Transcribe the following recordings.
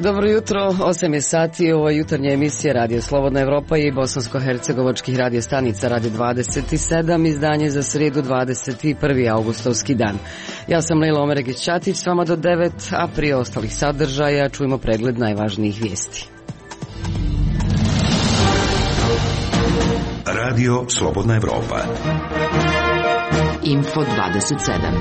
Dobro jutro, 8 je sati, ovo je jutarnja emisija Radio Slobodna Evropa i bosansko-hercegovačkih radio stanica Radio 27, izdanje za srijedu 21. augustovski dan. Ja sam Lejla Omeregić-Ćatić, s vama do 9, a prije ostalih sadržaja čujemo pregled najvažnijih vijesti. Radio Slobodna Evropa. Info 27.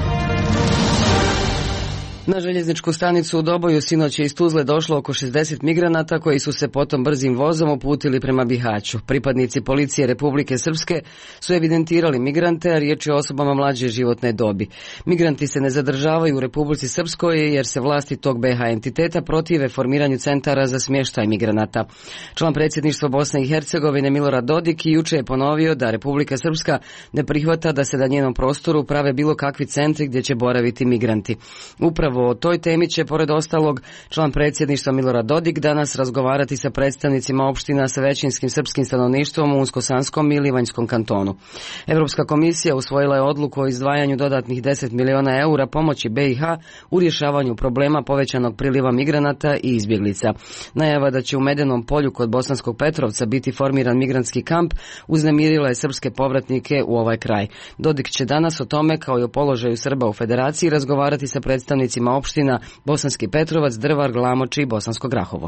Na željezničku stanicu u Doboju sinoć je iz Tuzle došlo oko 60 migranata koji su se potom brzim vozom uputili prema Bihaću. Pripadnici policije Republike Srpske su evidentirali migrante, a riječ je o osobama mlađe životne dobi. Migranti se ne zadržavaju u Republici Srpskoj jer se vlasti tog BiH entiteta protive formiranju centara za smještaj migranata. Član predsjedništva Bosne i Hercegovine Milorad Dodik juče je ponovio da Republika Srpska ne prihvata da se na njenom prostoru prave bilo kakvi centri gdje će boraviti migranti. Upravo o toj temi će, pored ostalog, član predsjedništva Milorad Dodik danas razgovarati sa predstavnicima opština sa većinskim srpskim stanovništvom u Unsko-Sanskom i Livanjskom kantonu. Europska komisija usvojila je odluku o izdvajanju dodatnih 10 miliona eura pomoći BiH u rješavanju problema povećanog priliva migranata i izbjeglica. Najava da će u Medenom polju kod Bosanskog Petrovca biti formiran migrantski kamp uznemirila je srpske povratnike u ovaj kraj. Dodik će danas o tome, kao i o položaju Srba u Federaciji, razgovarati sa predstavnicima opština Bosanski Petrovac, Drvar, Glamoč i Bosansko Grahovo.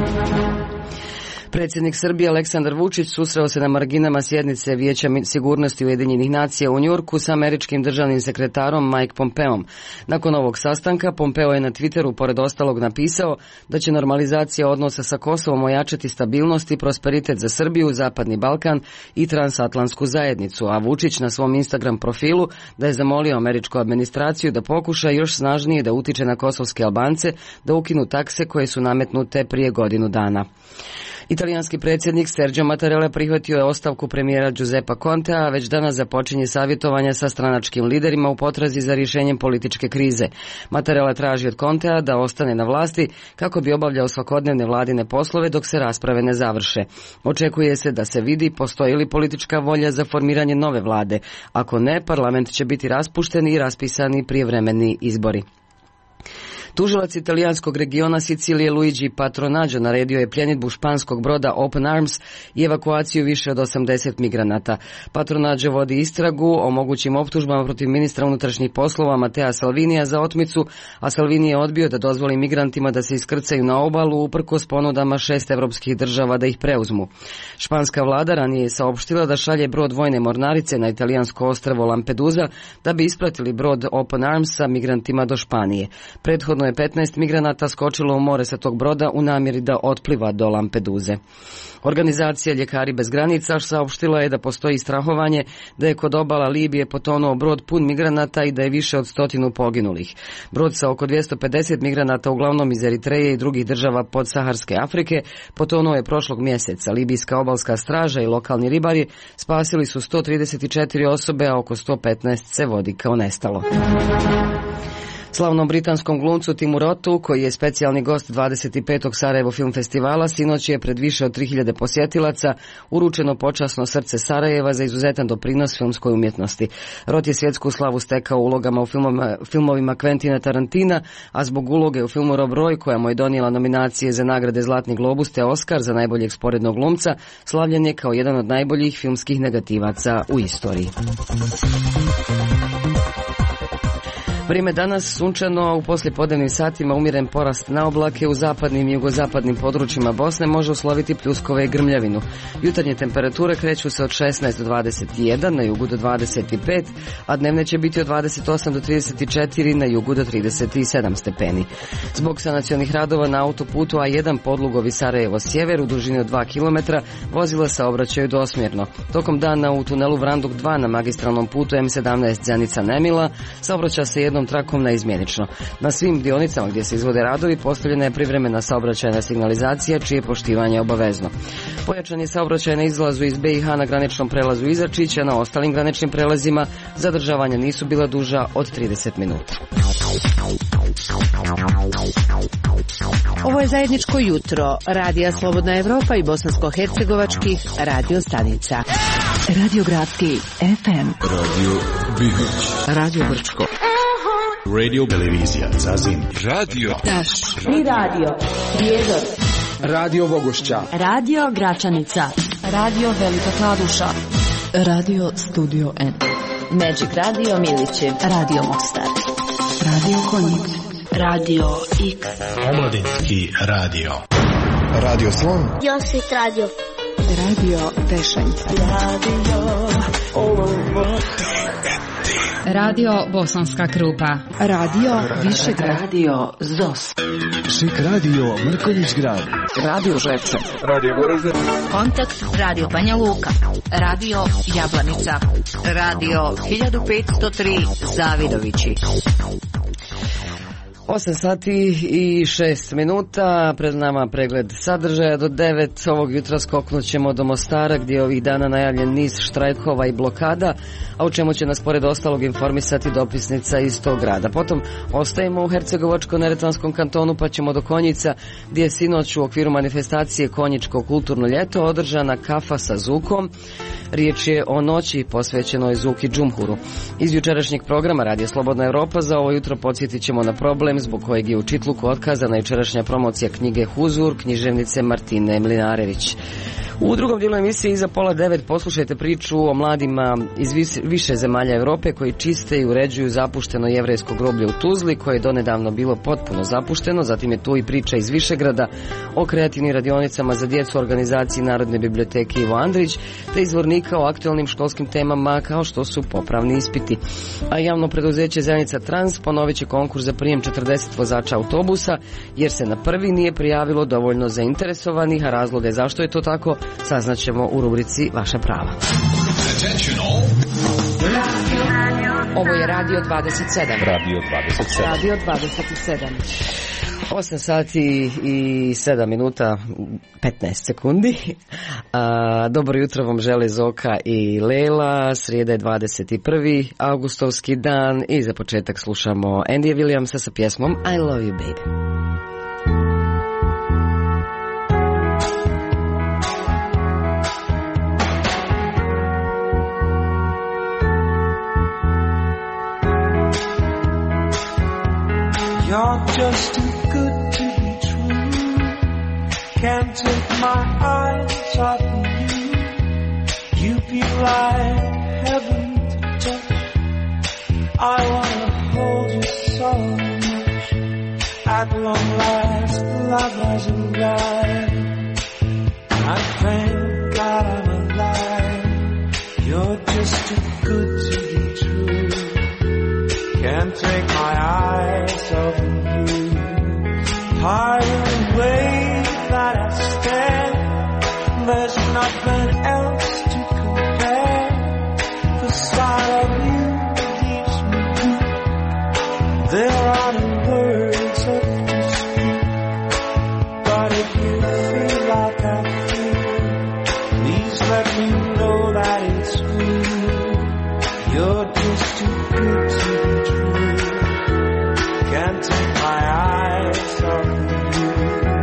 Predsjednik Srbije Aleksandar Vučić susreo se na marginama sjednice Vijeća sigurnosti Ujedinjenih nacija u Njujorku sa američkim državnim sekretarom Mike Pompeom. Nakon ovog sastanka Pompeo je na Twitteru pored ostalog napisao da će normalizacija odnosa sa Kosovom ojačati stabilnost i prosperitet za Srbiju, Zapadni Balkan i transatlantsku zajednicu, a Vučić na svom Instagram profilu da je zamolio američku administraciju da pokuša još snažnije da utiče na kosovske Albance da ukinu takse koje su nametnute prije godinu dana. Italijanski predsjednik Sergio Mattarella prihvatio je ostavku premijera Giuseppa Contea, a već danas započinje savjetovanja sa stranačkim liderima u potrazi za rješenjem političke krize. Mattarella traži od Contea da ostane na vlasti kako bi obavljao svakodnevne vladine poslove dok se rasprave ne završe. Očekuje se da se vidi postoji li politička volja za formiranje nove vlade. Ako ne, parlament će biti raspušten i raspisani prijevremeni izbori. Tužilac italijanskog regiona Sicilije Luigi Patronaggio naredio je pljenidbu španskog broda Open Arms i evakuaciju više od 80 migranata. Patronaggio vodi istragu o mogućim optužbama protiv ministra unutrašnjih poslova Matea Salvinija za otmicu, a Salvini je odbio da dozvoli migrantima da se iskrcaju na obalu uprkos ponudama 6 evropskih država da ih preuzmu. Španska vlada ranije je saopštila da šalje brod vojne mornarice na italijansko ostrvo Lampedusa da bi ispratili brod Open Arms sa migrantima do Španije. Prethodno je 15 migranata skočilo u more sa tog broda u namjeri da otpliva do Lampeduze. Organizacija Ljekari bez granica saopštila je da postoji strahovanje da je kod obala Libije potonuo brod pun migranata i da je više od 100 poginulih. Brod sa oko 250 migranata, uglavnom iz Eritreje i drugih država podsaharske Afrike, potonuo je prošlog mjeseca. Libijska obalska straža i lokalni ribari spasili su 134 osobe, a oko 115 se vodi kao nestalo. Slavnom britanskom glumcu Timu Rotu, koji je specijalni gost 25. Sarajevo film festivala, sinoć je pred više od 3000 posjetilaca uručeno počasno srce Sarajeva za izuzetan doprinos filmskoj umjetnosti. Rot je svjetsku slavu stekao ulogama u filmovima Quentina Tarantina, a zbog uloge u filmu Rob Roy, koja mu je donijela nominacije za nagrade Zlatni globus te Oscar za najboljeg sporednog glumca, slavljen je kao jedan od najboljih filmskih negativaca u istoriji. Vrijeme danas sunčano, u poslijepodnevnim satima umjeren porast na oblake, u zapadnim i jugozapadnim područjima Bosne može usloviti pljuskove i grmljavinu. Jutarnje temperature kreću se od 16 do 21, na jugu do 25, a dnevne će biti od 28 do 34, na jugu do 37 stepeni. Zbog sanacionih radova na autoputu A1 Podlugovi Sarajevo sjever u dužini od 2 km vozila saobraćaju dvosmjerno. Tokom dana u tunelu Vranduk 2 na magistralnom putu M17 Zanica Nemila saobraća se jednom trakom neizmjenično. Na svim dionicama gdje se izvode radovi postavljena je privremena saobraćajna signalizacija čije poštivanje je obavezno. Pojačan je saobraćaj na izlazu iz BiH na graničnom prelazu Izačića, na ostalim graničnim prelazima zadržavanja nisu bila duža od 30 minuta. Ovo je zajedničko jutro Radija Slobodna Evropa i bosansko-hercegovačkih radio stanica. Radio Gradski FM, Radio Bihać, Radio Brčko, Radio, televizija Zazim, radio Daš, Pri radio, Prijedor, Radio Vogošća, Radio Gračanica, Radio Velika Kladuša, Radio Studio N, Magic Radio Miliće, Radio Mostar, Radio Konjic, Radio X, Omladinski radio, Radio Slon, Josip Radio, Radio Tešanjca, Radio Bosanska Krupa, Radio Višegrad, Radio Zos, Šik Radio Mrkonjić Grad, Radio Žepče, Radio Goražde, Kontakt Radio Banja Luka, Radio Jablanica, Radio 1503 Zavidovići. 8 sati i 6 minuta, pred nama pregled sadržaja do 9. Ovog jutra skoknut ćemo do Mostara gdje je ovih dana najavljen niz štrajkova i blokada, a u čemu će nas pored ostalog informisati dopisnica iz tog grada. Potom ostajemo u Hercegovačko-neretvanskom kantonu pa ćemo do Konjica gdje je sinoć u okviru manifestacije Konjičko kulturno ljeto održana kafa sa Zukom. Riječ je o noći posvećenoj Zuki Džumhuru. Iz jučerašnjeg programa Radija Slobodna Evropa za ovo jutro podsjetit ćemo na problem zbog kojeg je u Čitluku otkazana jučerašnja promocija knjige Huzur književnice Martine Mlinarević. U drugom dijelu emisije iza 8:30 poslušajte priču o mladima iz više zemalja Europe koji čiste i uređuju zapušteno jevrejsko groblje u Tuzli koje je donedavno bilo potpuno zapušteno. Zatim je tu i priča iz Višegrada o kreativnim radionicama za djecu organizaciji Narodne biblioteke Ivo Andrić te izvornika o aktualnim školskim temama kao što su popravni ispiti. A javno preduzeće Zenica Trans ponovit će konkurs za prijem 40 vozača autobusa jer se na prvi nije prijavilo dovoljno zainteresovanih, a razloge zašto je to tako saznaćemo u rubrici Vaša prava. Ovo je Radio 27. radio 27. Radio 27. 8 sati i 7 minuta 15 sekundi. Dobro jutro vam žele Zoka i Lela. Srijeda je 21. augustovski dan i za početak slušamo Andyja Williamsa sa pjesmom I Love You Baby. You're just too good to be true. Can't take my eyes off of you. You be like heaven to touch. I wanna hold you so much. At long last, love has arrived. I thank God I'm alive. You're just too good to be true. Can't take my eyes off of you. Higher away that I stand, there's nothing else to compare. The sight of you leaves me weak. There are no words left to speak. But if you feel like I feel, please let me know that it's real. You're just too good to be true. Can't take my eyes off of you.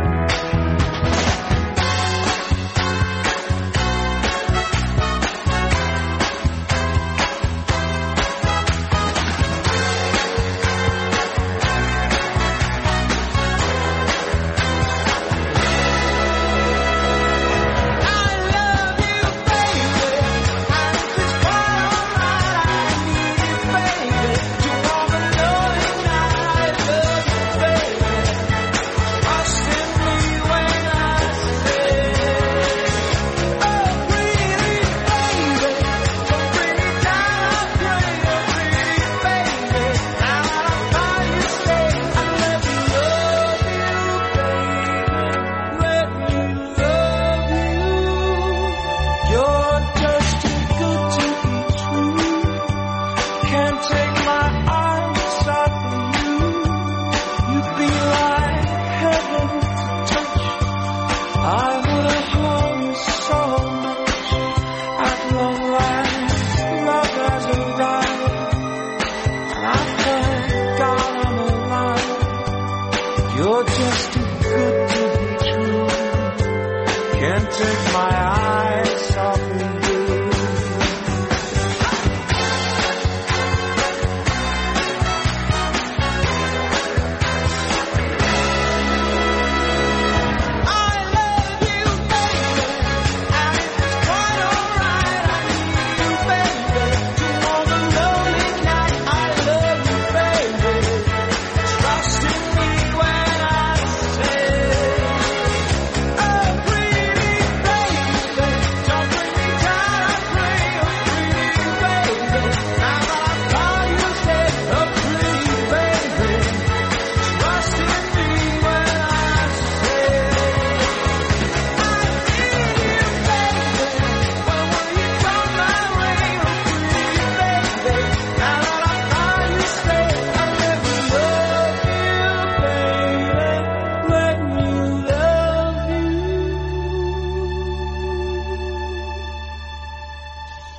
You're just too good to be true. Can't take my eyes off of you.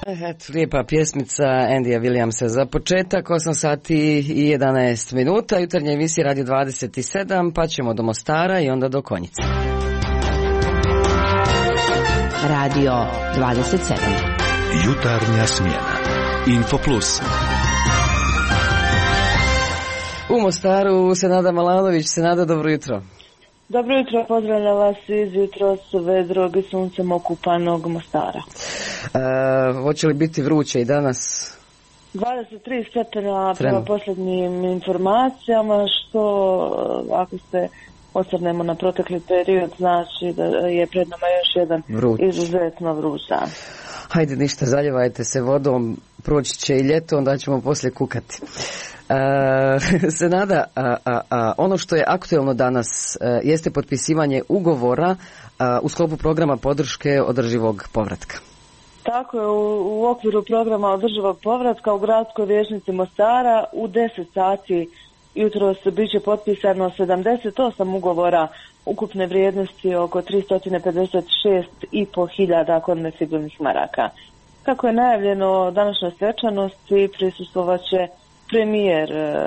Eto, lijepa pjesmica Andyja Williamsa za početak, 8 sati i 11 minuta, jutarnja emisija Radio 27, pa ćemo do Mostara i onda do Konjice. Radio 27. Jutarnja smjena. Info Plus. U Mostaru Senada Malanović. Senada, dobro jutro. Dobro jutro, pozdravljam vas iz jutros vedrog i suncem okupanog Mostara. Hoće li biti vruće i danas? 23 stepena prema posljednjim informacijama, što ako se osvrnemo na protekli period, znači da je pred nama još jedan izuzetno vruć dan. Hajde, ništa, zaljevajte se vodom, proći će i ljeto, onda ćemo poslije kukati. Senada, ono što je aktuelno danas jeste potpisivanje ugovora u sklopu programa podrške održivog povratka. Tako je, u okviru programa održivog povratka u gradskoj vijećnici Mostara u 10 sati jutros bit će potpisano 78 ugovora ukupne vrijednosti oko 356.500 konvertibilnih maraka. Kako je najavljeno današnjoj svečanosti, prisustvovat će premijer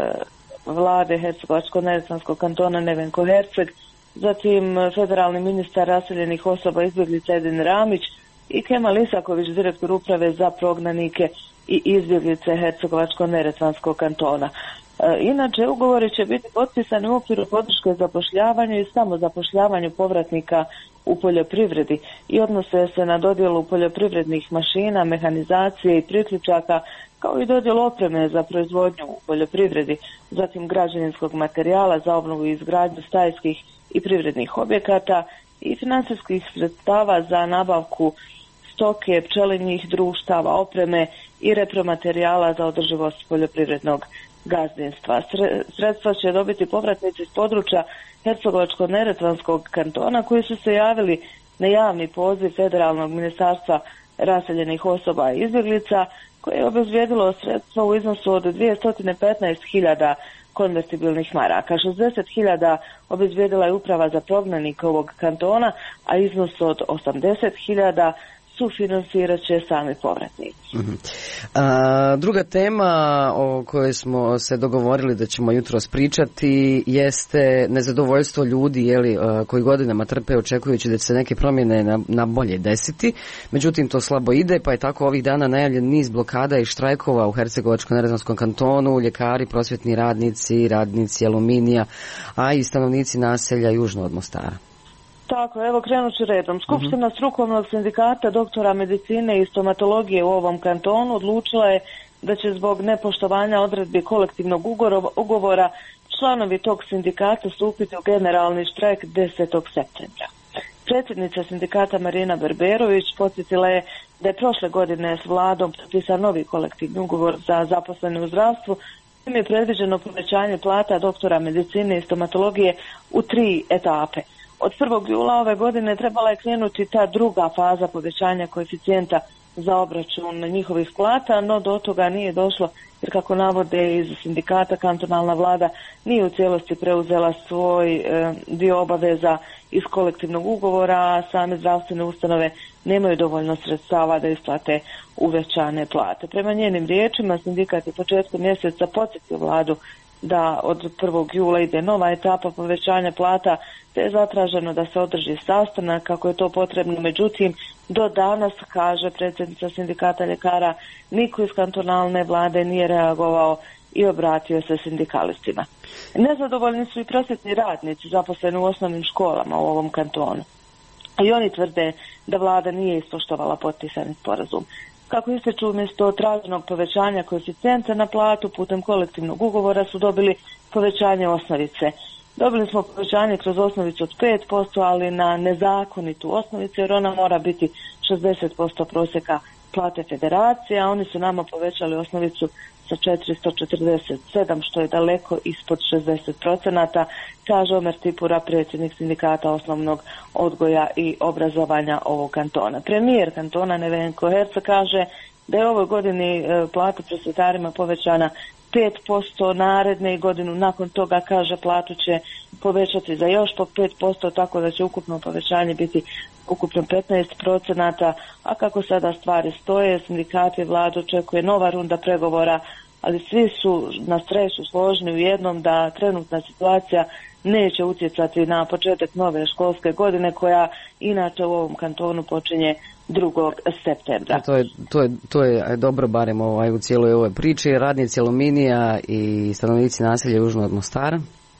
vlade Hercegovačko-neretvanskog kantona Nevenko Herceg, zatim federalni ministar raseljenih osoba izbjeglica Edin Ramić i Kemal Isaković, direktor uprave za prognanike i izbjeglice Hercegovačko-neretvanskog kantona. Inače, ugovori će biti potpisani u okviru podrške zapošljavanju i samozapošljavanju povratnika u poljoprivredi i odnose se na dodjelu poljoprivrednih mašina, mehanizacije i priključaka, kao i dodjelu opreme za proizvodnju u poljoprivredi, zatim građevinskog materijala za obnovu i izgradnju stajskih i privrednih objekata i financijskih sredstava za nabavku stoke, pčelinjih društava, opreme i repromaterijala za održivost poljoprivrednog gazdinstva. Sredstva će dobiti povratnici iz područja Hercegovačko-neretvanskog kantona koji su se javili na javni poziv Federalnog ministarstva raseljenih osoba i izbjeglica koje je obezvijedilo sredstva u iznosu od 215.000 konvertibilnih maraka. 60.000 obezvijedila je uprava za prognanike ovog kantona, a iznos od 80.000 sufinancirat će sami povratnici. Druga tema o kojoj smo se dogovorili da ćemo jutros pričati jeste nezadovoljstvo ljudi koji godinama trpe očekujući da će se neke promjene na bolje desiti. Međutim, to slabo ide, pa je tako ovih dana najavljen niz blokada i štrajkova u Hercegovačko-neretvanskom kantonu, ljekari, prosvjetni radnici aluminija, a i stanovnici naselja južno od Mostara. Tako, evo krenut ću redom. Skupština strukovnog sindikata doktora medicine i stomatologije u ovom kantonu odlučila je da će zbog nepoštovanja odredbi kolektivnog ugovora članovi tog sindikata stupiti u generalni štrajk 10. septembra. Predsjednica sindikata Marina Berberović podsjetila je da je prošle godine s vladom potpisan novi kolektivni ugovor za zaposlene u zdravstvu, kojim je predviđeno povećanje plata doktora medicine i stomatologije u 3 etape. Od 1. jula ove godine trebala je krenuti ta druga faza povećanja koeficijenta za obračun njihovih plata, no do toga nije došlo jer, kako navode iz sindikata, kantonalna vlada nije u cijelosti preuzela svoj dio obaveza iz kolektivnog ugovora, a same zdravstvene ustanove nemaju dovoljno sredstava da isplate uvećane plate. Prema njenim riječima, sindikat je početkom mjeseca podsjetio vladu da od 1. jula ide nova etapa povećanja plata, te je zatraženo da se održi sastanak kako je to potrebno. Međutim, do danas, kaže predsjednica sindikata ljekara, niko iz kantonalne vlade nije reagovao i obratio se sindikalistima. Nezadovoljni su i prosvjetni radnici zaposleni u osnovnim školama u ovom kantonu. I oni tvrde da vlada nije ispoštovala potpisani sporazum. Kako ističu, umjesto traženog povećanja koeficijenta na platu putem kolektivnog ugovora su dobili povećanje osnovice. Dobili smo povećanje kroz osnovicu od 5%, ali na nezakonitu osnovicu, jer ona mora biti 60% prosjeka plate federacije, a oni su nama povećali osnovicu sa 447, što je daleko ispod 60%, kaže Omer Tipura, predsjednik sindikata osnovnog odgoja i obrazovanja ovog kantona. Premijer kantona Nevenko Herceg kaže da je ovoj godini plata prosvjetarima povećana 5%, naredne godinu nakon toga, kaže, platu će povećati za još po 5%, tako da će ukupno povećanje biti ukupno 15%, a kako sada stvari stoje, sindikati i vlada očekuje nova runda pregovora, ali svi su na sreću složni u jednom da trenutna situacija neće utjecati na početak nove školske godine koja inače u ovom kantonu počinje 2. septembra. To je dobro barem u cijeloj ovoj priči. Radnici Aluminija i stanovnici naselja južno od Mostara.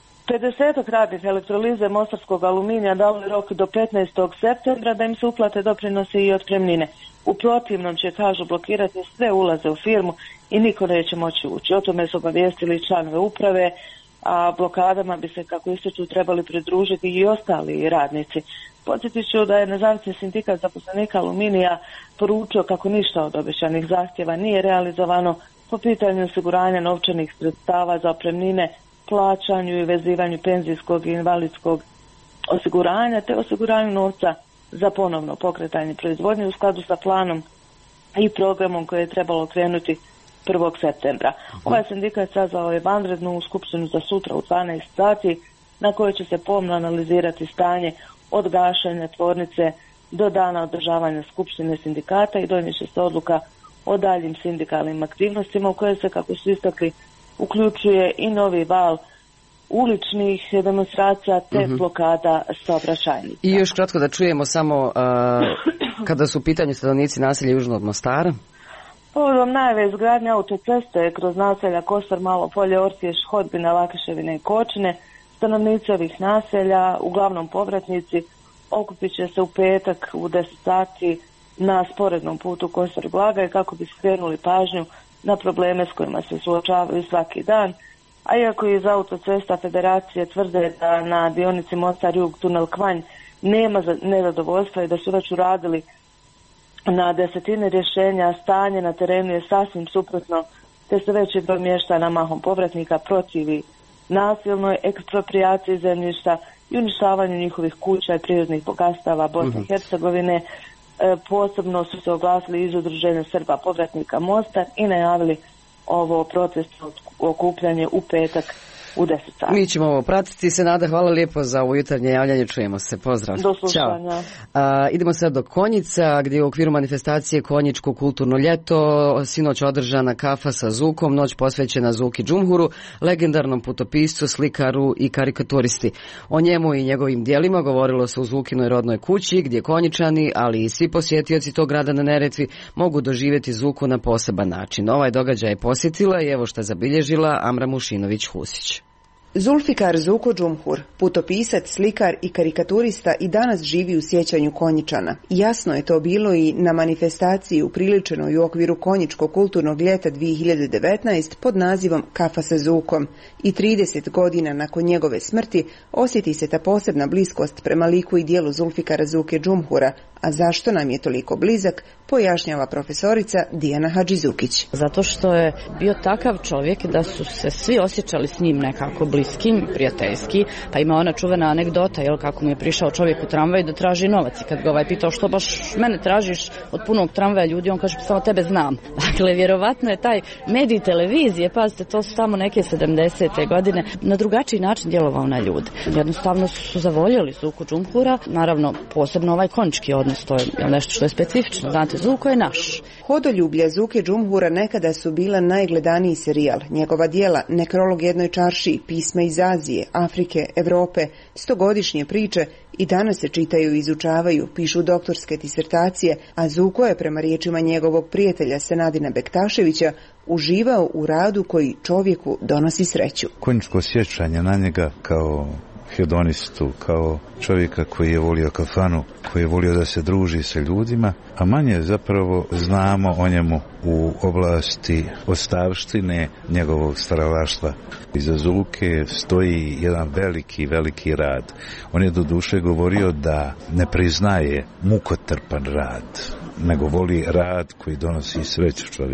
50 radnih elektrolize Mostarskog Aluminija dali rok do 15. septembra da im se uplate doprinose i otpremnine. U protivnom će, kažu, blokirati sve ulaze u firmu i niko neće moći ući. O tome su obavijestili članove uprave, a blokadama bi se, kako ističu, trebali pridružiti i ostali radnici. Podsjetit ću da je Nezavisni sindikat zaposlenika Aluminija poručio kako ništa od obećanih zahtjeva nije realizovano po pitanju osiguranja novčanih sredstava za otpremnine, plaćanju i vezivanju penzijskog i invalidskog osiguranja te osiguranju novca za ponovno pokretanje proizvodnje u skladu sa planom i programom koje je trebalo krenuti 1. septembra. Ovaj sindikat sazvao je vanrednu skupštinu za sutra u 12 sati na kojoj će se pomno analizirati stanje od gašenja tvornice do dana održavanja skupštine sindikata i donijet će se odluka o daljim sindikalnim aktivnostima u koje se, kako su istakli, uključuje i novi val uličnih demonstracija te blokada saobraćajnica. I još kratko da čujemo samo kada su u pitanju stanovnici naselja južno od Mostara. Povodom najave izgradnje autoceste kroz naselja Kosor, Malo Polje, Ortješ, Hodbina, Lakeševine i Kočine, stanovnici ovih naselja, uglavnom povratnici, okupit će se u petak u 10 sati na sporednom putu Kosor-Glagaj kako bi skrenuli pažnju na probleme s kojima se suočavaju svaki dan. A iako iz autocesta Federacije tvrde da na dionici Mostar-Jug tunel Kvanj nema nezadovoljstva i da su već uradili na desetine rješenja, stanje na terenu je sasvim suprotno, te se veći broj mještana, mahom povratnika, protivi nasilnoj eksproprijaciji zemljišta i uništavanju njihovih kuća i prirodnih bogatstava Bosne i Hercegovine. Posebno su se oglasili iz Udruženja Srba povratnika Mostar i najavili ovo protestno okupljanje u petak u 10 sati. Mi ćemo ovo pratiti. Senada, hvala lijepo za ovo jutarnje javljanje. Čujemo se. Pozdrav. Do slušanja. Idemo sad do Konjica, gdje je u okviru manifestacije Konjičko kulturno ljeto sinoć održana kafa sa Zukom, noć posvećena Zuki Džumhuru, legendarnom putopiscu, slikaru i karikaturisti. O njemu i njegovim dijelima govorilo se u Zukinoj rodnoj kući, gdje Konjičani, ali i svi posjetioci tog grada na Neretvi mogu doživjeti Zuku na poseban način. Ovaj događaj je posjetila i evo što je zabilježila Amra Mušinović-Husić. Zulfikar Zuko Džumhur, putopisac, slikar i karikaturista, i danas živi u sjećanju Konjičana. Jasno je to bilo i na manifestaciji upriličenoj u okviru Konjičkog kulturnog ljeta 2019 pod nazivom Kafa sa Zukom. I 30 godina nakon njegove smrti osjeti se ta posebna bliskost prema liku i dijelu Zulfikara Zuke Džumhura. A zašto nam je toliko blizak, pojašnjava profesorica Dijana Hadžizukić. Zato što je bio takav čovjek da su se svi osjećali s njim nekako bliskim, prijateljski, pa ima ona čuvena anegdota, kako mu je prišao čovjek u tramvaj da traži novac i kad ga pitao što baš mene tražiš od punog tramvaja ljudi, on kaže samo tebe znam. Dakle, vjerovatno je taj medij televizije, pazite, to su tamo neke 70. godine, na drugačiji način djelovao na ljude. Jednostavno su zavoljeli Zuku Džumhura, naravno posebno ovaj konjički odnos, to je nešto što je specifično. Znate, Zuko je naš. Hodoljublja Zuke Džumhura nekada su bila najgledaniji serijal. Njegova djela, Nekrolog jednoj čaršiji, Pisma iz Azije, Afrike, Europe, 100-godišnje priče i danas se čitaju i izučavaju, pišu doktorske disertacije, a Zuko je, prema riječima njegovog prijatelja Senadina Bektaševića, uživao u radu koji čovjeku donosi sreću. Konjičko sjećanje na njega kao hedonistu, kao čovjeka koji je volio kafanu, koji je volio da se druži sa ljudima, a manje zapravo znamo o njemu u oblasti ostavštine njegovog stvaralaštva. Iza Zuke stoji jedan veliki rad. On je do duše govorio da ne priznaje mukotrpan rad, nego voli rad koji donosi sreću čovjeku.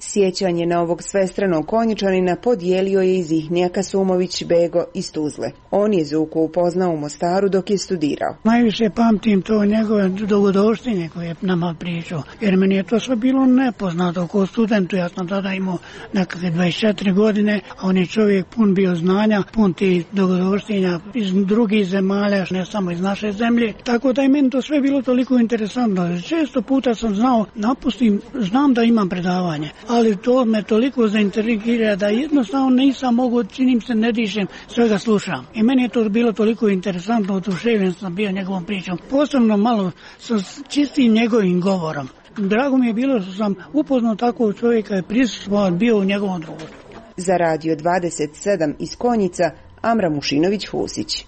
Sjećanje na ovog svestranog konjičanina podijelio je i Zihnija Kasumović Bego iz Tuzle. On je Zuku upoznao u Mostaru dok je studirao. Najviše pamtim to njegove dogodovštine koje je nama pričao, jer meni je to sve bilo nepoznato kao studentu. Ja sam tada imao nekakve 24 godine, a on je čovjek pun bio znanja, pun tih dogodovštinja iz drugih zemalja, ne samo iz naše zemlje. Tako da je meni to sve bilo toliko interesantno. Često puta sam znao, znam da imam predavanje, ali to me toliko zaintrigira da jednostavno nisam mogao, činim se, ne dišem, svega slušam. I meni je to bilo toliko interesantno, oduševljen sam bio njegovom pričom. Posebno malo sa čistim njegovim govorom. Drago mi je bilo što sam upoznao takvog čovjeka i prisustvovan bio u njegovom društvu. Za Radio 27 iz Konjica, Amra Mušinović-Husić.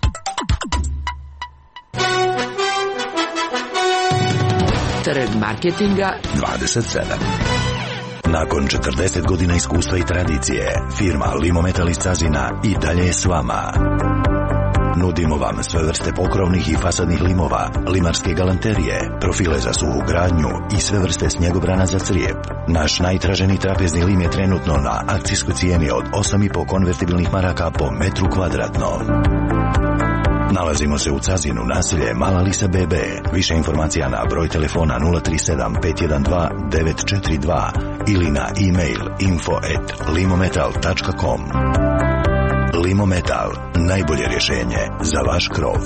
Trg marketinga 27. Nakon 40 godina iskustva i tradicije, firma Limometal iz Cazina i dalje je s vama. Nudimo vam sve vrste pokrovnih i fasadnih limova, limarske galanterije, profile za suhu gradnju i sve vrste snjegobrana za crijep. Naš najtraženiji trapezni lim je trenutno na akcijskoj cijeni od 8,5 konvertibilnih maraka po metru kvadratno. Nalazimo se u Cazinu, naselje Mala Lisa BB. Više informacija na broj telefona 037 512 942 ili na e-mail info@limometal.com. Limometal, najbolje rješenje za vaš krov.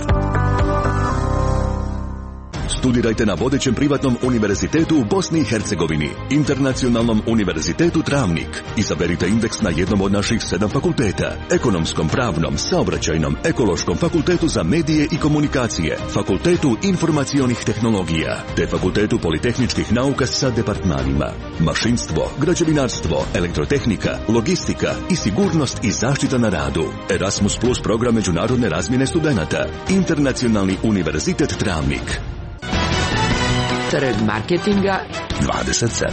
Studirajte na vodećem privatnom univerzitetu u Bosni i Hercegovini, Internacionalnom univerzitetu Travnik. Izaberite indeks na jednom od naših 7 fakulteta: ekonomskom, pravnom, saobraćajnom, ekološkom, fakultetu za medije i komunikacije, fakultetu informacionih tehnologija, te fakultetu politehničkih nauka sa departmanima: mašinstvo, građevinarstvo, elektrotehnika, logistika i sigurnost i zaštita na radu. Erasmus Plus program međunarodne razmjene studenata. Internacionalni univerzitet Travnik. Trg marketinga 27.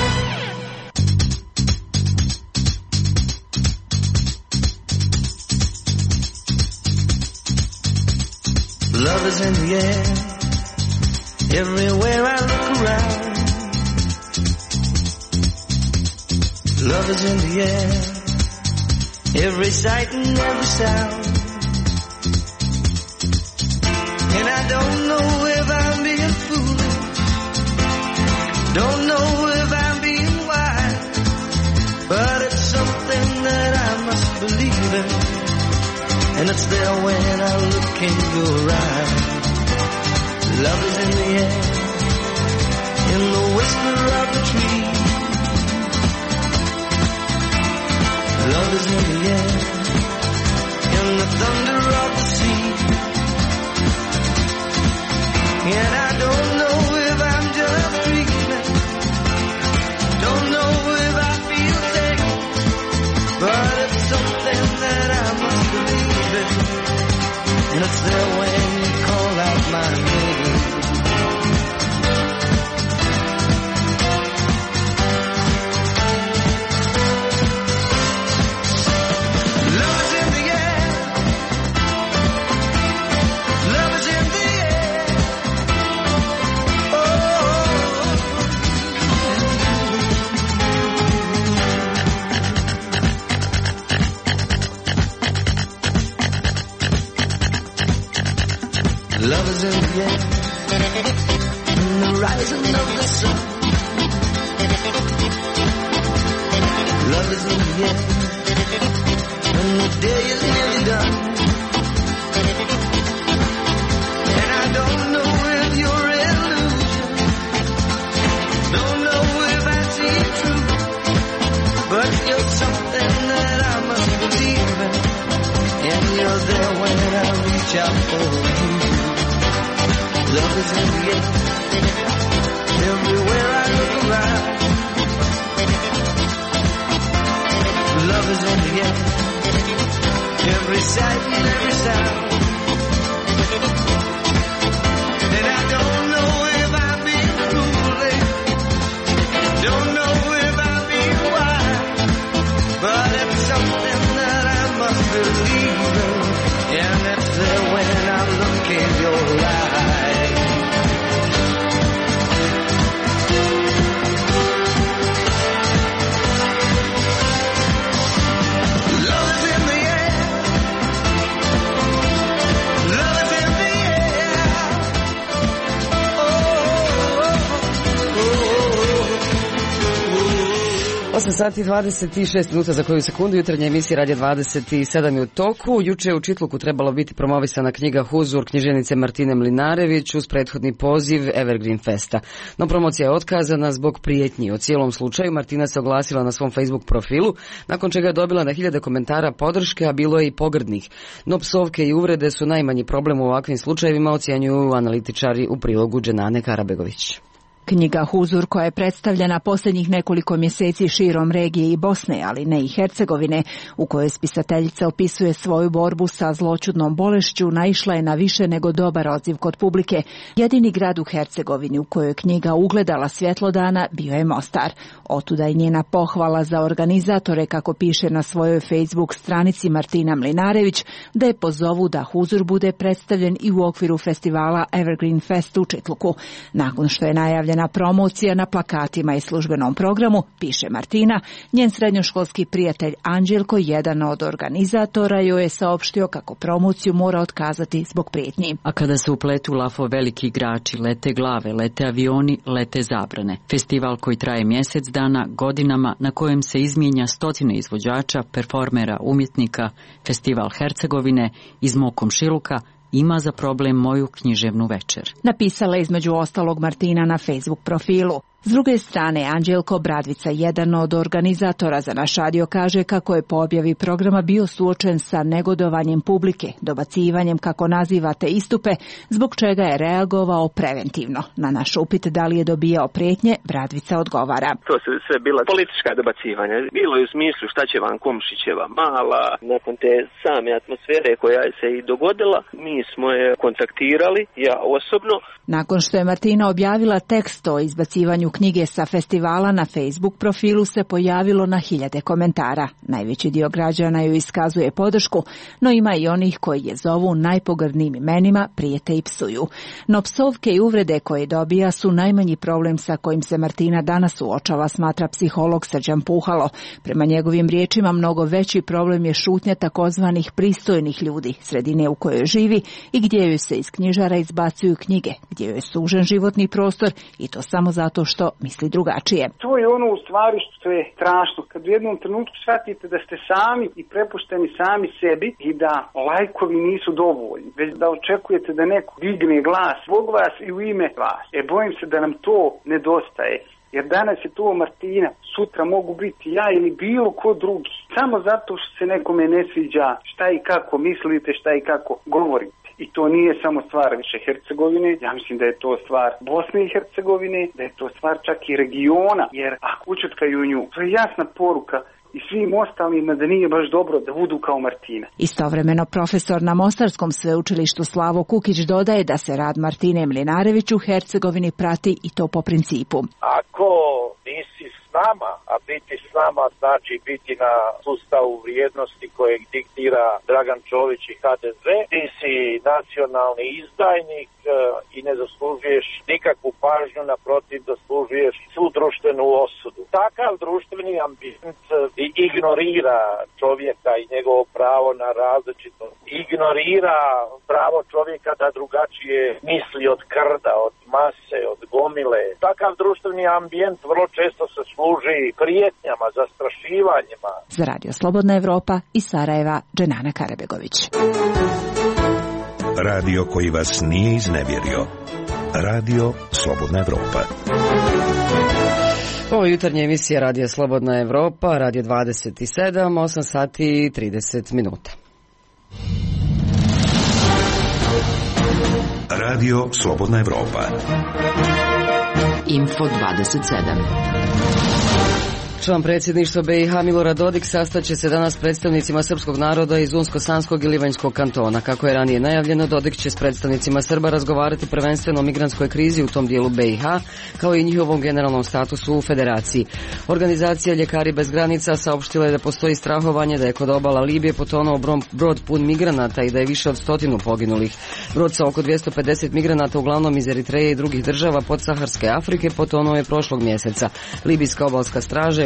Love is in the air, everywhere I look around. Love is in the air, every sight and every sound. And I don't know if I'm being foolish, don't know if I'm being wise, but it's something that I must believe in, and it's there when I look in your eyes. Love is in the air, in the whisper of the tree. Love is in the air, in the thunder of the sea. And I don't know if I'm just dreaming, don't know if I feel safe, but it's something that I must believe in, and it's there when you call out my name. Love is in the air, love is in the air. Love is in the air, in the rising of the sun. Love is in the air, when the day is nearly done. And I don't know if you're illusion, don't know if I see it true, but you're something that I must believe in, and you're there when I reach out for you. Love is in the air, everywhere I look around. Love is in the air, every sight and every sound. And I don't know if I'm being foolish, don't know if I'm being wise, but it's something that I must believe in, and it's there when I look in your eyes. 8 sati i 26 minuta za koju sekundu, jutarnja emisija Radija 27 je u toku. Juče je u Čitluku trebalo biti promovisana knjiga Huzur književnice Martine Mlinarević uz prethodni poziv Evergreen Festa. No promocija je otkazana zbog prijetnji. O cijelom slučaju Martina se oglasila na svom Facebook profilu, nakon čega je dobila na hiljade komentara podrške, a bilo je i pogrdnih. No psovke i uvrede su najmanji problem u ovakvim slučajevima, ocjenjuju analitičari u prilogu Dženane Karabegović. Knjiga Huzur, koja je predstavljena posljednjih nekoliko mjeseci širom regije i Bosne, ali ne i Hercegovine, u kojoj spisateljica opisuje svoju borbu sa zloćudnom bolešću, naišla je na više nego dobar odziv kod publike. Jedini grad u Hercegovini u kojoj je knjiga ugledala svjetlo dana bio je Mostar. Otuda i njena pohvala za organizatore, kako piše na svojoj Facebook stranici Martina Mlinarević, da je pozovu da Huzur bude predstavljen i u okviru festivala Evergreen Fest u Čitluku. Nakon što je najavljena promocija na plakatima i službenom programu, piše Martina, njen srednjoškolski prijatelj Anđelko, jedan od organizatora, joj je saopštio kako promociju mora otkazati zbog prijetnji. A kada se upletu lafo veliki igrači, lete glave, lete avioni, lete zabrane. Festival koji traje mjesec dana, godinama, na kojem se izmijenja stotine izvođača, performera, umjetnika, Festival Hercegovine iz mog komšiluka, ima za problem moju književnu večer. Napisala je između ostalog Martina na Facebook profilu. S druge strane, Anđelko Bradvica, jedan od organizatora za naš radio, kaže kako je po objavi programa bio suočen sa negodovanjem publike, dobacivanjem kako nazivate istupe, zbog čega je reagovao preventivno. Na naš upit da li je dobijao prijetnje, Bradvica odgovara. To su sve bila politička dobacivanja. Bilo je u smislu šta će vam Komšićeva mala. Nakon te same atmosfere koja se i dogodila, mi smo je kontaktirali, ja osobno. Nakon što je Martina objavila tekst o izbacivanju knjige sa festivala, na Facebook profilu se pojavilo na hiljade komentara. Najveći dio građana joj iskazuje podršku, no ima i onih koji je zovu najpogrdnijim imenima, prijete i psuju. No psovke i uvrede koje dobija su najmanji problem sa kojim se Martina danas suočava, smatra psiholog Srđan Puhalo. Prema njegovim riječima, mnogo veći problem je šutnja takozvanih pristojnih ljudi, sredine u kojoj živi i gdje joj se iz knjižara izbacuju knjige, gdje joj je sužen životni prostor, i to samo zato što misli drugačije. To je ono u stvari što je strašno, kad u jednom trenutku shvatite da ste sami i prepušteni sami sebi i da lajkovi nisu dovoljni, već da očekujete da neko digne glas zbog vas i u ime vas. Bojim se da nam to nedostaje. Jer danas je to Martina, sutra mogu biti ja ili bilo ko drugi. Samo zato što se nekome ne sviđa šta i kako mislite, šta i kako govorite. I to nije samo stvar više Hercegovine, ja mislim da je to stvar Bosne i Hercegovine, da je to stvar čak i regiona, jer ako učutkaju nju, to je jasna poruka i svim ostalima da nije baš dobro da budu kao Martina. Istovremeno profesor na Mostarskom sveučilištu Slavo Kukić dodaje da se rad Martine Mlinarević u Hercegovini prati i to po principu. Ako nisi s nama, a biti s nama znači biti na sustavu vrijednosti kojeg diktira Dragan Čović i HDZ, ti si nacionalni izdajnik i ne zaslužuješ nikakvu pažnju, naprotiv zaslužuješ svu društvenu osudu. Takav društveni ambijent ignorira čovjeka i njegovo pravo na različitost. Ignorira pravo čovjeka da drugačije misli od krda, od mase, od gomile. Takav društveni ambijent vrlo često se služi prijetnjama, zastrašivanjima. Za Radio Slobodna Evropa iz Sarajeva, Dženana Karabegović. Radio koji vas nije iznevjerio. Radio Slobodna Evropa. Ovo je jutarnja emisija Radija Slobodna Evropa, Radio 27, 8 sati i 30 minuta. Radio Slobodna Evropa. Info 27. Član predsjedništva BiH Milorad Dodik sastaće se danas s predstavnicima srpskog naroda iz Unsko-Sanskog i Livanjskog kantona. Kako je ranije najavljeno, Dodik će s predstavnicima Srba razgovarati prvenstveno o migrantskoj krizi u tom dijelu BiH, kao i njihovom generalnom statusu u federaciji. Organizacija Ljekari bez granica saopštila je da postoji strahovanje da je kod obala Libije potonuo brod pun migranata i da je više od 100 poginulih. Brod sa oko 250 migranata, uglavnom iz Eritreje i drugih država podsaharske Afrike, potonuo je prošlog mjeseca. Libijska obalska straža i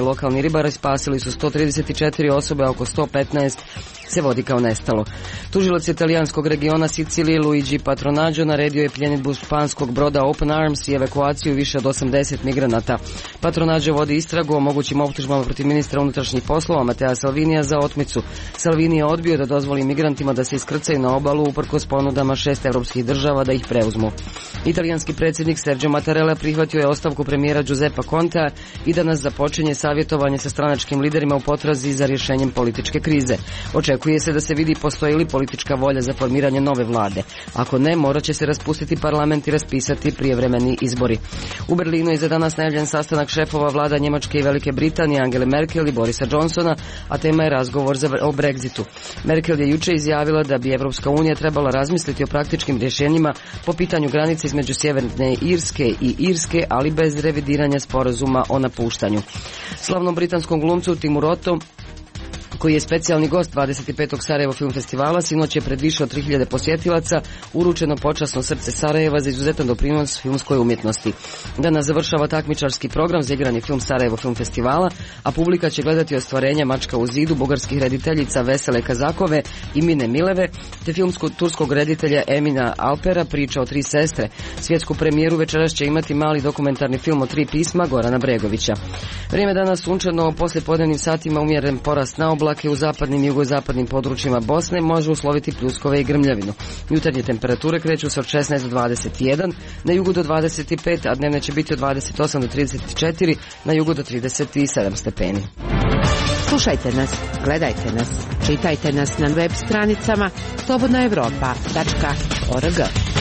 lokalni ribari, spasili su 134 osobe, a oko 115 se vodi kao nestalo. Tužilac italijanskog regiona Sicilije Luigi Patronaggio naredio je pljenidbu španskog broda Open Arms i evakuaciju više od 80 migranata. Patronaggio vodi istragu o mogućim optužbama protiv ministra unutrašnjih poslova Mattea Salvinija za otmicu. Salvini je odbio da dozvoli migrantima da se iskrcaju na obalu uprkos ponudama 6 evropskih država da ih preuzmu. Italijanski predsjednik Sergio Mattarella prihvatio je ostavku premijera Giuseppa Contea i danas započinje savjetovanje sa stranačkim liderima u potrazi za rješenjem političke krize. Očekuje se da se vidi postoji li politička volja za formiranje nove vlade. Ako ne, morat će se raspustiti parlament i raspisati prijevremeni izbori. U Berlinu je za danas najavljen sastanak šefova vlada Njemačke i Velike Britanije, Angele Merkel i Borisa Johnsona, a tema je razgovor o Brexitu. Merkel je juče izjavila da bi Evropska unija trebala razmisliti o praktičkim rješenjima po pitanju granice između Sjeverne Irske i Irske, ali bez revidiranja sporazuma o napuštanju. Slavnom britanskom glumcu Timu Rotu, koji je specijalni gost 25. Sarajevo film festivala, sinoć je pred više od 3000 posjetilaca uručeno počasno srce Sarajeva za izuzetan doprinos filmskoj umjetnosti. Danas završava takmičarski program za igrani film Sarajevo film festivala, a publika će gledati ostvarenja Mačka u zidu bugarskih rediteljica Vesele Kazakove i Mine Mileve, te filmsko-turskog reditelja Emina Alpera, priča o 3 sestre. Svjetsku premijeru večeras će imati mali dokumentarni film o 3 pisma Gorana Bregovića. Vrijeme danas sunčano, poslije podnevnim satima umjeren porast na oblake u zapadnim i jugozapadnim područjima Bosne, može usloviti pljuskove i grmljavinu. Jutarnje temperature kreću se od 16 do 21, na jugu do 25, a dnevne će biti od 28 do 34, na jugu do 37 stepeni. Slušajte nas, gledajte nas, čitajte nas na web stranicama slobodnaevropa.org.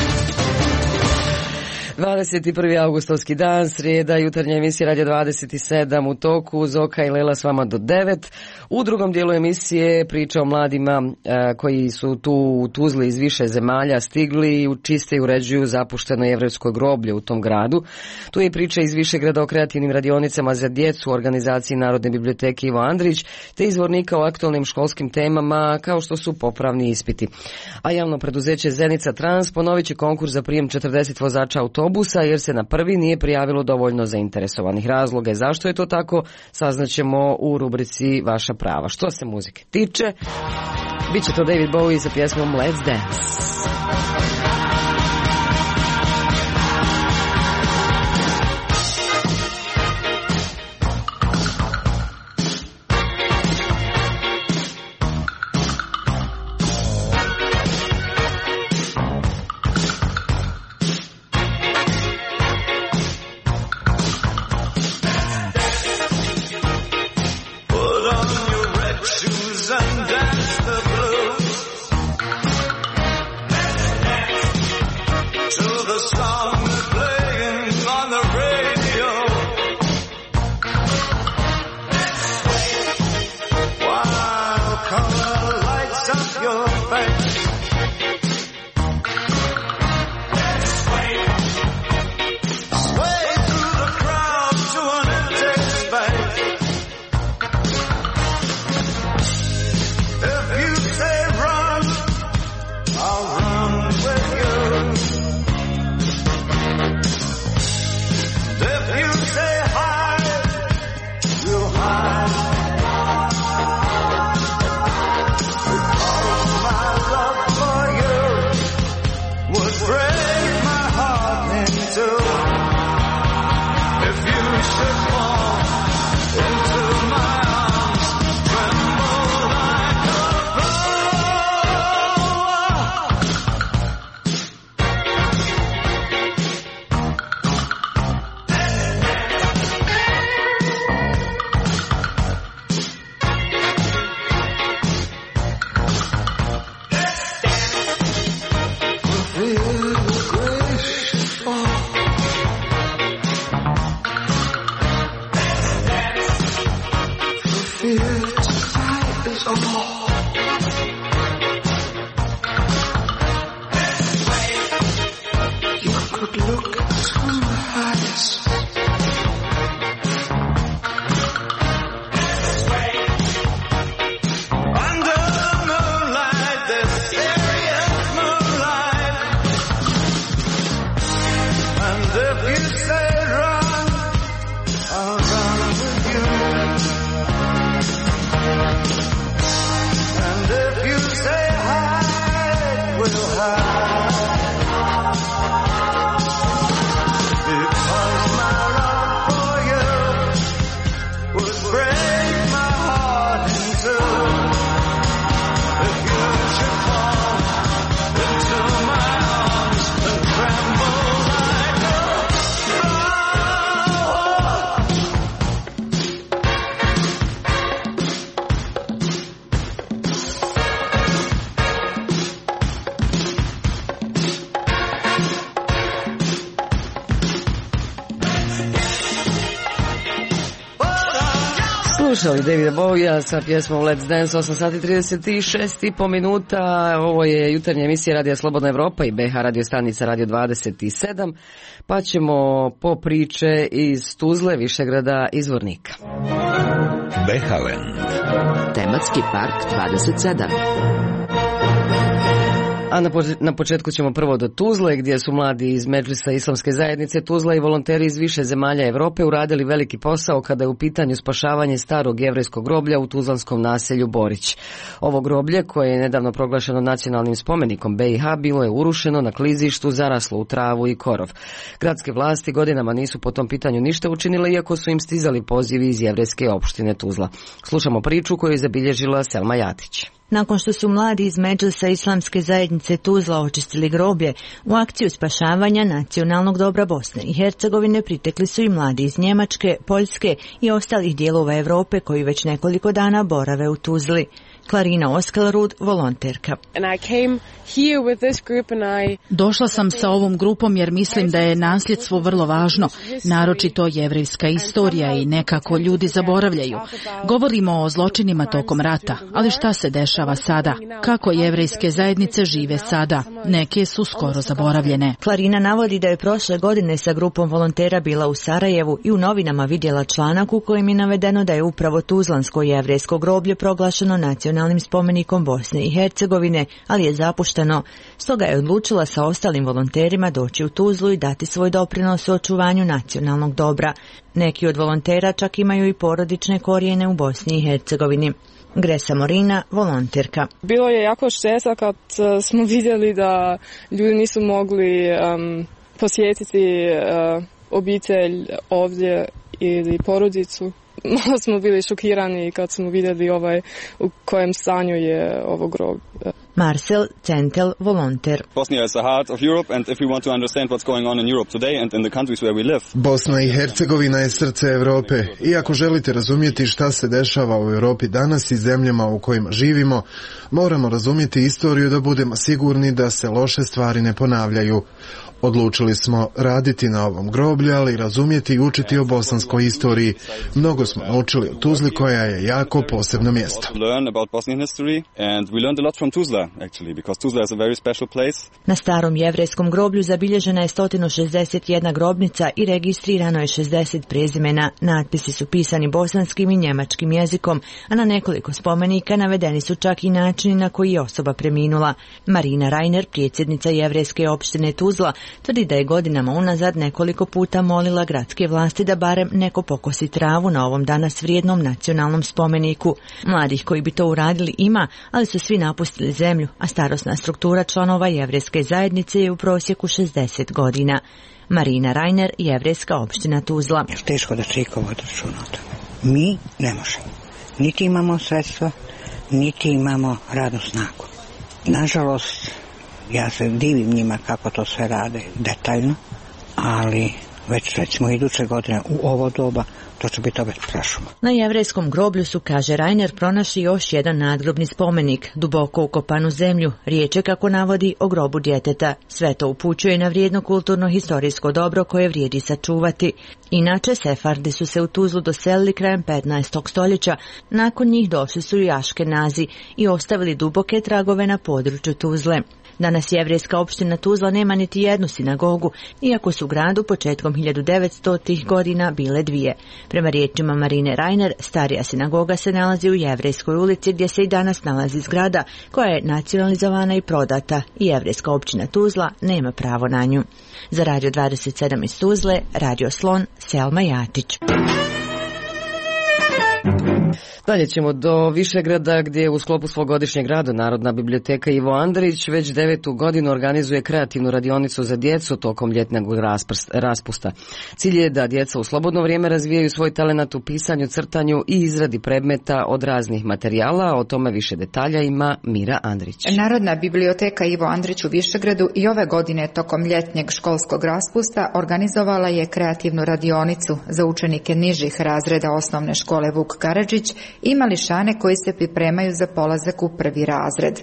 21. augustovski dan, srijeda, jutarnja emisija Radio 27 u toku, Zoka i Lela s vama do 9. U drugom dijelu emisije priča o mladima koji su tu u Tuzli iz više zemalja stigli i čiste i uređuju zapušteno jevrejsko groblje u tom gradu. Tu je priča iz Višegrada o kreativnim radionicama za djecu u organizaciji Narodne biblioteke Ivo Andrić, te izvornika o aktualnim školskim temama kao što su popravni ispiti. A javno preduzeće Zenica Trans ponovit će konkurs za prijem 40 vozača autobusa, jer se na prvi nije prijavilo dovoljno zainteresovanih. Razloga zašto je to tako saznaćemo u rubrici Vaša prava. Što se muzike tiče, bit će to David Bowie sa pjesmom Let's Dance. Slušali Davida Bowija sa pjesmom Let's Dance, 8 sati 36,5 minuta. Ovo je jutarnja emisija Radija Slobodna Evropa i BH radio stanica Radio 27. Pa ćemo po priče iz Tuzle, Višegrada i Zvornika. Behaland. Tematski park 27. A na početku ćemo prvo do Tuzle, gdje su mladi iz Medžlisa Islamske zajednice Tuzla i volonteri iz više zemalja Evrope uradili veliki posao kada je u pitanju spašavanje starog jevrejskog groblja u tuzlanskom naselju Borić. Ovo groblje, koje je nedavno proglašeno nacionalnim spomenikom BiH, bilo je urušeno na klizištu, zaraslo u travu i korov. Gradske vlasti godinama nisu po tom pitanju ništa učinile, iako su im stizali pozivi iz jevrejske opštine Tuzla. Slušamo priču koju je zabilježila Selma Jatić. Nakon što su mladi iz Medžlisa Islamske zajednice Tuzla očistili groblje, u akciju spašavanja nacionalnog dobra Bosne i Hercegovine pritekli su i mladi iz Njemačke, Poljske i ostalih dijelova Europe koji već nekoliko dana borave u Tuzli. Klarina Oskelrud, volonterka. Došla sam sa ovom grupom jer mislim da je nasljedstvo vrlo važno, naročito jevrejska istorija i nekako ljudi zaboravljaju. Govorimo o zločinima tokom rata, ali šta se dešava sada? Kako jevrejske zajednice žive sada? Neke su skoro zaboravljene. Klarina navodi da je prošle godine sa grupom volontera bila u Sarajevu i u novinama vidjela članak u kojem je navedeno da je upravo tuzlansko jevrejsko groblje proglašeno nacionalnim spomenikom Bosne i Hercegovine, ali je zapušteno. Stoga je odlučila sa ostalim volonterima doći u Tuzlu i dati svoj doprinos u očuvanju nacionalnog dobra. Neki od volontera čak imaju i porodične korijene u Bosni i Hercegovini. Gresa Morina, volonterka. Bilo je jako šteta kad smo vidjeli da ljudi nisu mogli posjetiti obitelj ovdje ili porodicu. Malo smo bili šokirani kad smo vidjeli u kojem stanju je ovo grob. Marcel Centel, volonter. Bosnia is the heart of Europe and if we want to understand what's going on in Europe today and in the countries where we live. Bosna i Hercegovina je srce Europe i ako želite razumjeti šta se dešava u Europi danas i zemljama u kojima živimo, moramo razumjeti istoriju da budemo sigurni da se loše stvari ne ponavljaju. Odlučili smo raditi na ovom groblju, ali razumjeti i učiti o bosanskoj istoriji. Mnogo smo naučili o Tuzli, koja je jako posebno mjesto. Na starom jevrejskom groblju zabilježena je 161 grobnica i registrirano je 60 prezimena. Natpisi su pisani bosanskim i njemačkim jezikom, a na nekoliko spomenika navedeni su čak i načini na koji je osoba preminula. Marina Rainer, predsjednica jevrejske opštine Tuzla, tvrdi da je godinama unazad nekoliko puta molila gradske vlasti da barem neko pokosi travu na ovom danas vrijednom nacionalnom spomeniku. Mladih koji bi to uradili ima, ali su svi napustili zemlju, a starosna struktura članova jevrejske zajednice je u prosjeku 60 godina. Marina Rainer, jevrejska opština Tuzla. Teško da čeka vodi računa o tome. Mi ne možemo. Niti imamo sredstva, niti imamo radnu snagu. Nažalost, ja se divim njima kako to sve rade detaljno, ali već recimo iduće godine u ovo doba to će biti opet prašuma. Na jevrejskom groblju su, kaže Rainer, pronašli još jedan nadgrobni spomenik, duboko ukopan u zemlju. Riječ je, kako navodi, o grobu djeteta. Sve to upućuje na vrijedno kulturno-historijsko dobro koje vrijedi sačuvati. Inače, Sefardi su se u Tuzlu doselili krajem 15. stoljeća. Nakon njih došli su i Aškenazi i ostavili duboke tragove na području Tuzle. Danas jevrejska opština Tuzla nema niti jednu sinagogu, iako su u gradu početkom 1900-ih godina bile dvije. Prema riječima Marine Rainer, starija sinagoga se nalazi u Jevrejskoj ulici, gdje se i danas nalazi zgrada koja je nacionalizovana i prodata i jevrejska opština Tuzla nema pravo na nju. Za Radio 27 iz Tuzle, Radio Slon, Selma Jatić. Dalje ćemo do Višegrada, gdje u sklopu svog godišnjeg rada Narodna biblioteka Ivo Andrić već 9. godinu organizuje kreativnu radionicu za djecu tokom ljetnog raspusta. Cilj je da djeca u slobodno vrijeme razvijaju svoj talenat u pisanju, crtanju i izradi predmeta od raznih materijala. O tome više detalja ima Mira Andrić. Narodna biblioteka Ivo Andrić u Višegradu i ove godine tokom ljetnjeg školskog raspusta organizovala je kreativnu radionicu za učenike nižih razreda osnovne škole Vuk Karadžić i mališane koji se pripremaju za polazak u prvi razred.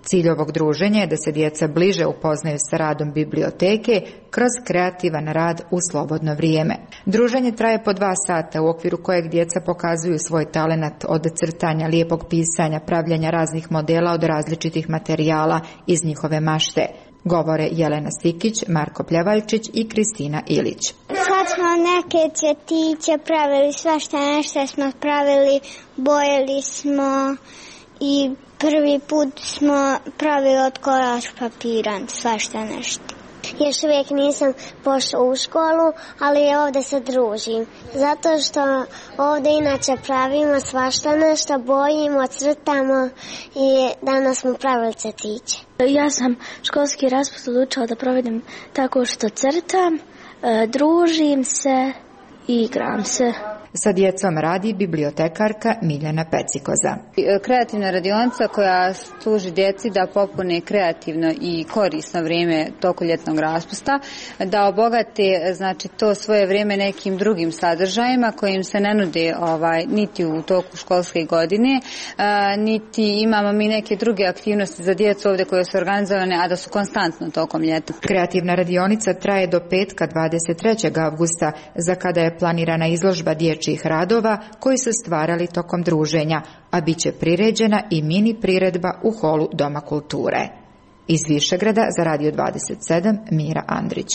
Cilj ovog druženja je da se djeca bliže upoznaju sa radom biblioteke kroz kreativan rad u slobodno vrijeme. Druženje traje po 2 sata u okviru kojeg djeca pokazuju svoj talenat od crtanja, lijepog pisanja, pravljanja raznih modela od različitih materijala iz njihove mašte. Govore Jelena Sikić, Marko Pljevaljčić i Kristina Ilić. Sad smo neke cvjetiće pravili, svašta nešto smo pravili, bojali smo i prvi put smo pravili od kolaž papira, svašta nešto. Još uvijek nisam pošla u školu, ali ovdje se družim. Zato što ovdje inače pravimo svašta nešto, bojimo, crtamo i danas smo pravili cvjetiće. Ja sam školski raspust odlučila da provedem tako što crtam, družim se i igram se. Sa djecom radi bibliotekarka Miljana Pecikoza. Kreativna radionica koja služi djeci da popune kreativno i korisno vrijeme toku ljetnog raspusta, da obogate znači to svoje vrijeme nekim drugim sadržajima koji im se ne nude niti u toku školske godine, niti imamo mi neke druge aktivnosti za djecu ovdje koje su organizovane, a da su konstantno tokom ljeta. Kreativna radionica traje do petka 23. avgusta, za kada je planirana izložba dječjih radova koji su stvarali tokom druženja, a bit će priređena i mini priredba u holu Doma kulture. Iz Višegrada za Radio 27 Mira Andrić.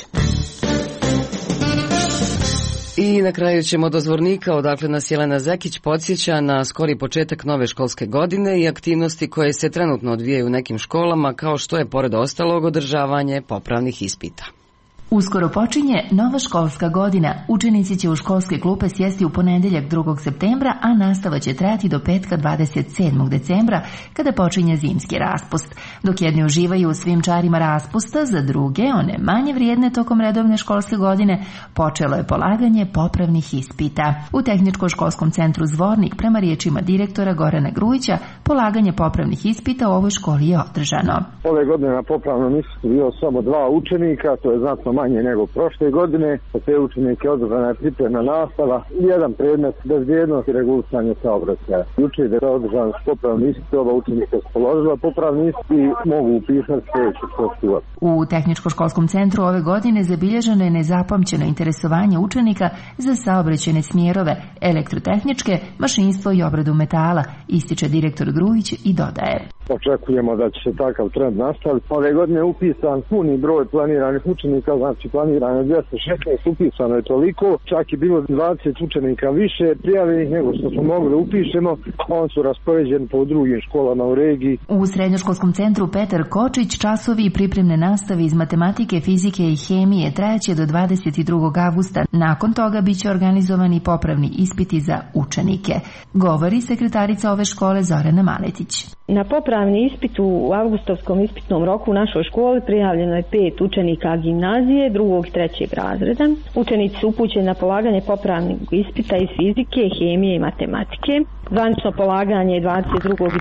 I na kraju ćemo do Zvornika, odakle nas Jelena Zekić podsjeća na skori početak nove školske godine i aktivnosti koje se trenutno odvijaju u nekim školama, kao što je pored ostalog održavanje popravnih ispita. Uskoro počinje nova školska godina. Učenici će u školske klupe sjesti u ponedjeljak 2. septembra, a nastava će trajati do petka 27. decembra, kada počinje zimski raspust. Dok jedni uživaju u svim čarima raspusta, za druge, one manje vrijedne tokom redovne školske godine, počelo je polaganje popravnih ispita. U Tehničko-školskom centru Zvornik, prema riječima direktora Gorana Grujića, polaganje popravnih ispita u ovoj školi je održano. Ove godine na popravnom ispitu bio samo 2 učenika, to je znatno manje nego prošle godine. Za te učenike održana je pripremna nastava i jedan predmet bezbjednost i regulisanje saobraćaja. Jučer je održan popravni ispit, oba učenika su položila popravni ispit i mogu upisati sljedeću školsku godinu. U Tehničko-školskom centru ove godine zabilježeno je nezapamćeno interesovanje učenika za saobraćajne smjerove, elektrotehničke, mašinstvo i obradu metala, ističe direktor Grujić i dodaje. Očekujemo da će se takav trend nastaviti. Ove godine je upisan puni broj planiranih učenika, znači planirano je 216, upisano je toliko, čak je bilo 20 učenika više prijavljenih nego što smo mogli da upišemo, oni su raspoređeni po drugim školama u regiji. U Srednjoškolskom centru Petar Kočić časovi i pripremne nastave iz matematike, fizike i hemije trajaće do 22. avgusta. Nakon toga biće organizovani popravni ispiti za učenike, govori sekretarica ove škole Zorana Maletić. Na popravni ispit u avgustovskom ispitnom roku u našoj školi prijavljeno je 5 učenika gimnazije 2. i 3. razreda. Učenici su upućeni na polaganje popravnog ispita iz fizike, hemije i matematike. Zvanično polaganje je 22. i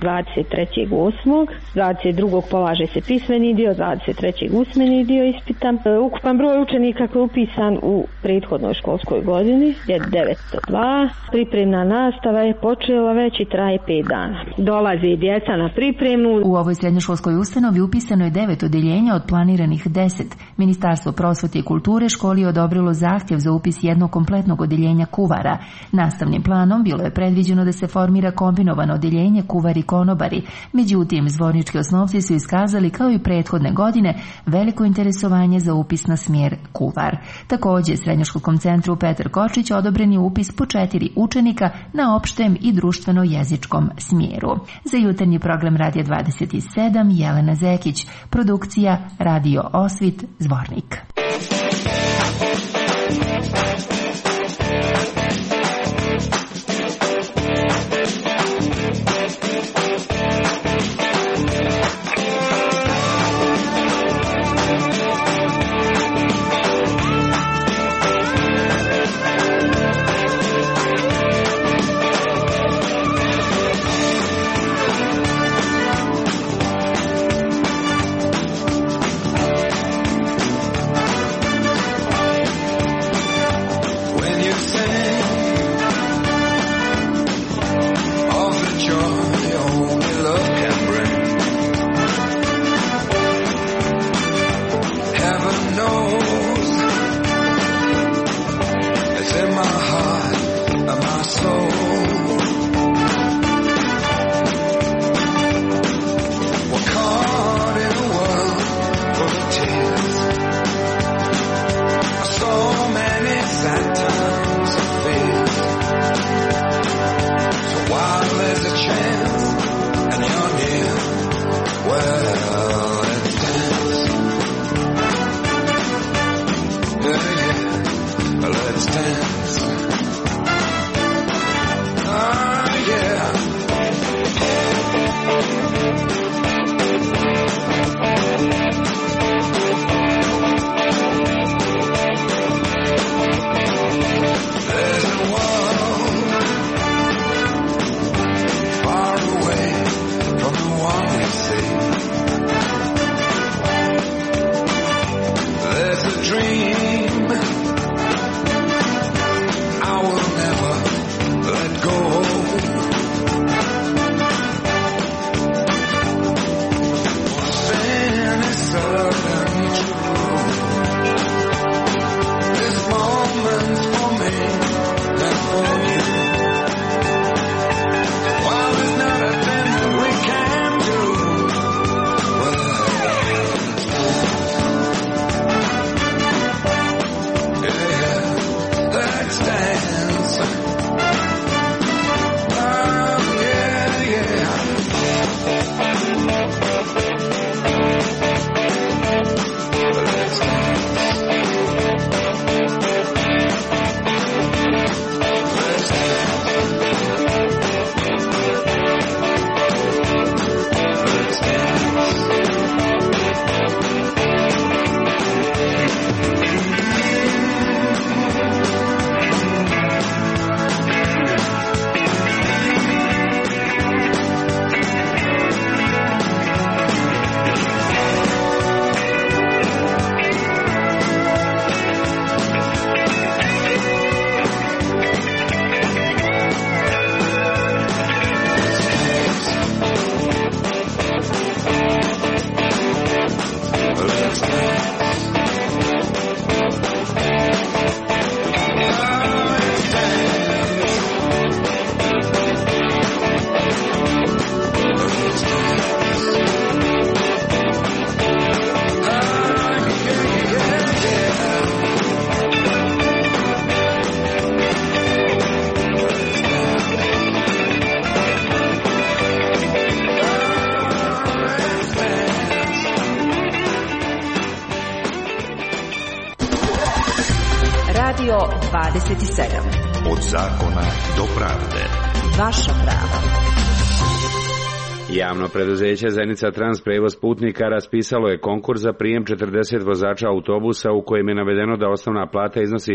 23.8. 22. polaže se pismeni dio, 23. usmeni dio ispita. Ukupan broj učenika koji je upisan u prethodnoj školskoj godini je 902. Pripremna nastava je počela već i traje 5 dana. Dolaze djeca na pripremu. U ovoj srednjoškolskoj ustanovi upisano je 9 odeljenja od planiranih 10. Ministarstvo prosvete i kulture školi je odobrilo zahtjev za upis jednog kompletnog odeljenja kuvara. Nastavnim planom bilo je predviđeno da se formira kombinovano odeljenje kuvari i konobari. Međutim, zvornički osnovci su iskazali kao i prethodne godine veliko interesovanje za upis na smjer kuvar. Također, Srednjoškolskom centru Petar Kočić odobren je upis po 4 učenika na opštem i društveno-jezičkom smjeru. Za jutarnji program Radija 27 Jelena Zekić, produkcija Radio Osvit, Zvornik. 27. Od zakona do pravde. Vaša prava. Javno preduzeće Zenica Trans prevoz putnika raspisalo je konkurs za prijem 40 vozača autobusa u kojem je navedeno da osnovna plata iznosi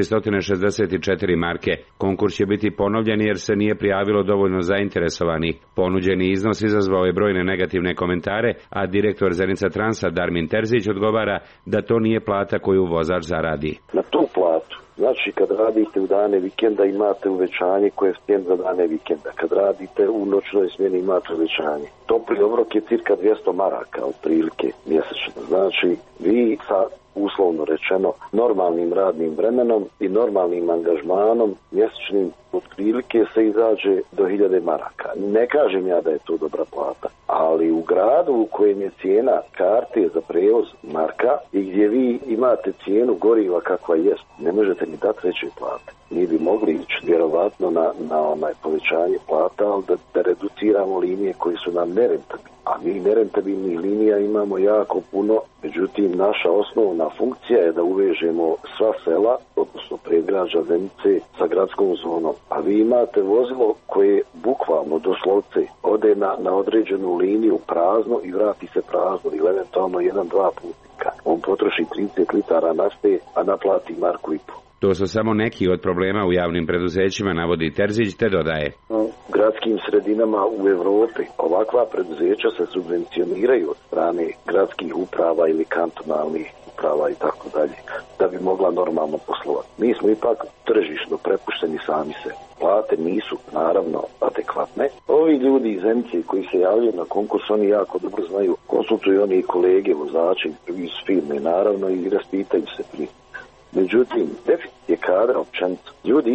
464 marke. Konkurs će biti ponovljen jer se nije prijavilo dovoljno zainteresovanih. Ponuđeni iznos izazvao je brojne negativne komentare, a direktor Zenica Transa Darmin Terzić odgovara da to nije plata koju vozač zaradi. Na tu platu, znači kad radite u dane vikenda imate uvećanje koeficijent za dane vikenda. Kad radite u noćnoj smjeni imate uvećanje. Topli obrok je cirka 200 maraka otprilike mjesečno. Znači vi sa uslovno rečeno normalnim radnim vremenom i normalnim angažmanom mjesečnim otprilike se izađe do 1000 maraka. Ne kažem ja da je to dobra plata, ali u gradu u kojem je cijena karte za prevoz marka i gdje vi imate cijenu goriva kakva jest, ne možete ni dati veće plate. Mi bi mogli ići vjerovatno na povećanje plata, ali da reduciramo linije koji su nam nerentabilne. A mi nerentabilnih linija imamo jako puno, međutim naša osnovna funkcija je da uvežemo sva sela, odnosno predgrađa Zenice sa gradskom zonom. A vi imate vozilo koje bukvalno doslovce ode na određenu liniju prazno i vrati se prazno ili eventualno 1-2 putnika. On potroši 30 litara nafte, a naplati marku i pol. To su samo neki od problema u javnim preduzećima, navodi Terzić, te dodaje. U gradskim sredinama u Evropi ovakva preduzeća se subvencioniraju od strane gradskih uprava ili kantonalnih uprava i tako dalje, da bi mogla normalno poslovati. Mi smo ipak tržišno prepušteni sami se. Plate nisu naravno adekvatne. Ovi ljudi iz Zenice koji se javljaju na konkurs, oni jako dobro znaju, konsultuju oni kolege vozači iz firme naravno i raspitaju se prije. Međutim, deficit je kadra općenito. Ljudi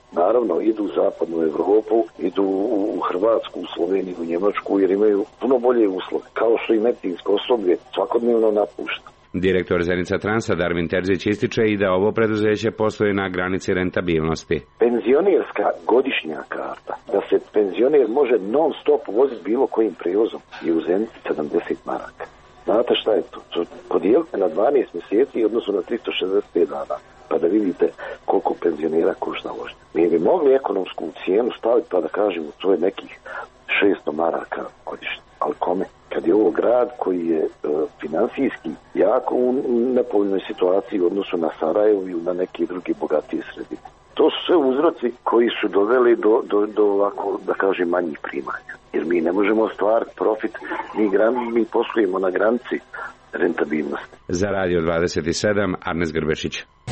idu u zapadnu Europu, idu u Hrvatsku, u Sloveniju, u Njemačku jer imaju puno bolje uslove, kao što i medicinsko osoblje svakodnevno napušta. Direktor Zenica Transa Darmin Terzić ističe i da ovo preduzeće posluje na granici rentabilnosti. Penzionerska godišnja karta, da se penzioner može non stop voziti bilo kojim prijevozom, je u Zenici 70 maraka. Znate šta je to? Podijelite na 12 mjeseci, odnosno na 365 dana, pa da vidite koliko penzionera košta vožnja. Mi bi mogli ekonomsku cijenu staviti pa da kažemo to je nekih 600 maraka godišnje. Ali kome? Kad je ovo grad koji je finansijski jako u nepovoljnoj situaciji u odnosu na Sarajevo i na neke druge bogatije sredine. To su sve uzroci koji su doveli do ovako, da kažem, manjih primanja. Jer mi ne možemo ostvariti profit, mi poslujemo na granici rentabilnosti. Za Radio 27, Arnes Grbešić.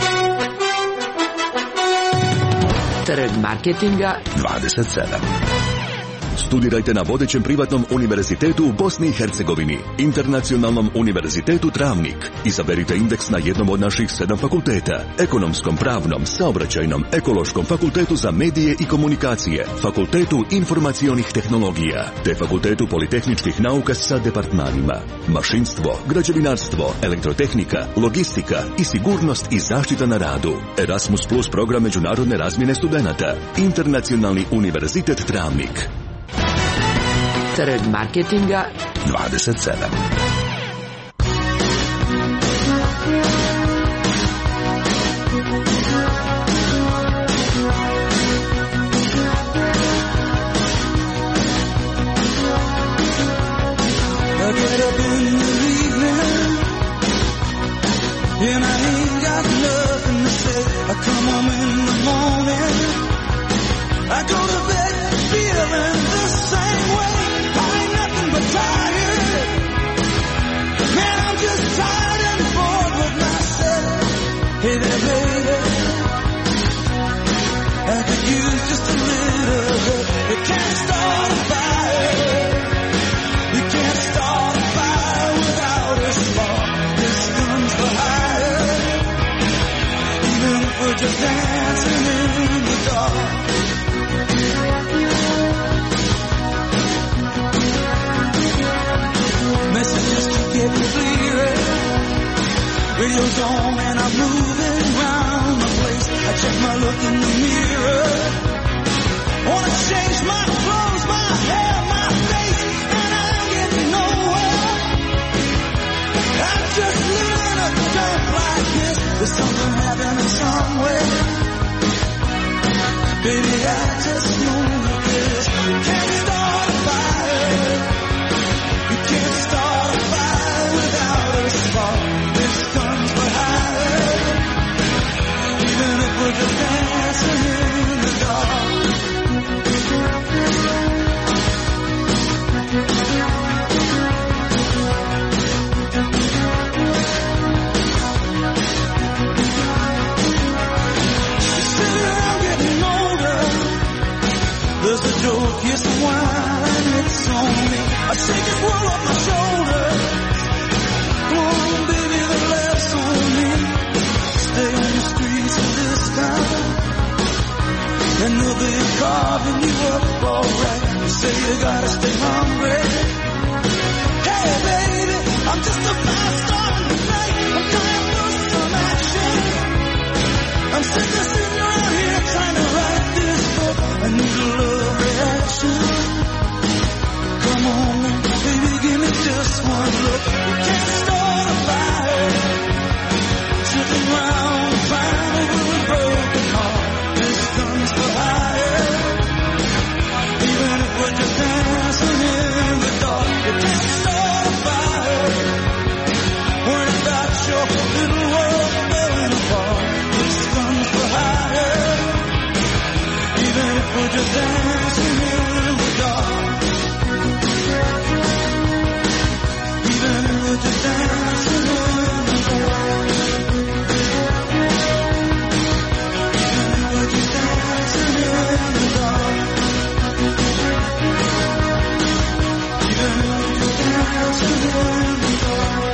Trg marketinga 27. Studirajte na vodećem privatnom univerzitetu u Bosni i Hercegovini, Internacionalnom univerzitetu Travnik. Izaberite indeks na jednom od naših 7 fakulteta: ekonomskom, pravnom, saobraćajnom, ekološkom, fakultetu za medije i komunikacije, fakultetu informacionih tehnologija, te fakultetu politehničkih nauka sa departmanima: mašinstvo, građevinarstvo, elektrotehnika, logistika i sigurnost i zaštita na radu. Erasmus Plus program međunarodne razmjene studenata. Internacionalni univerzitet Travnik. Trg marketinga 27. Hey there, baby, I could use just a little bit. You can't start a fire. You can't start a fire without a spark. This comes for higher. Even if we're just dancing in the dark. Messages keep getting clearer. Radio's on and I'm moving around the place. I check my look in the mirror. When Baby, I just know this. You can't start a fire. You can't start a fire without a spark. This guns for hire. Even if we're just dancing in the dark. There's a joke, yes, wine, it's on me. I shake it, roll up my shoulders. Come on, baby, the laughs on me. Stay on the streets of this town, and they'll be carving you up alright. You say you gotta stay hungry. Hey, baby, I'm just a fast star tonight. I'm dying for some action. I'm sick of sitting around here trying to write this book. I need a love reaction. Come on, baby, give me just one look. We can't start a fire. Sitting around crying over a broken heart. This comes for hire. Even if we're just dancing in the dark. We can't start a fire. Worrying about your little world falling apart. This comes for hire. Even if we're just dancing in the dark. Even if we're just dancing in the dark. Even if we're just dancing in the dark. Even if we're just dancing in the dark.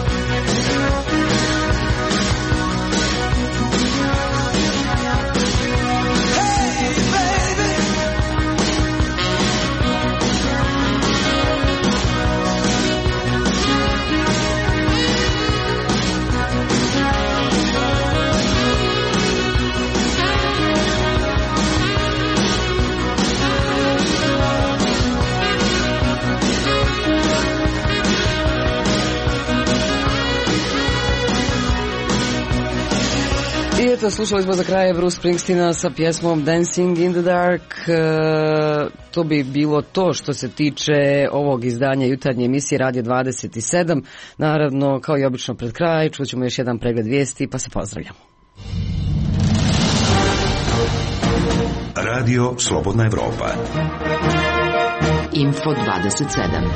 I eto, slušali smo za kraj Bruce Springsteena sa pjesmom Dancing in the Dark. To bi bilo to što se tiče ovog izdanja jutarnje emisije Radio 27. Naravno, kao i obično pred kraj, čućemo još jedan pregled vijesti, pa se pozdravljamo. Radio Slobodna Evropa. Info 27.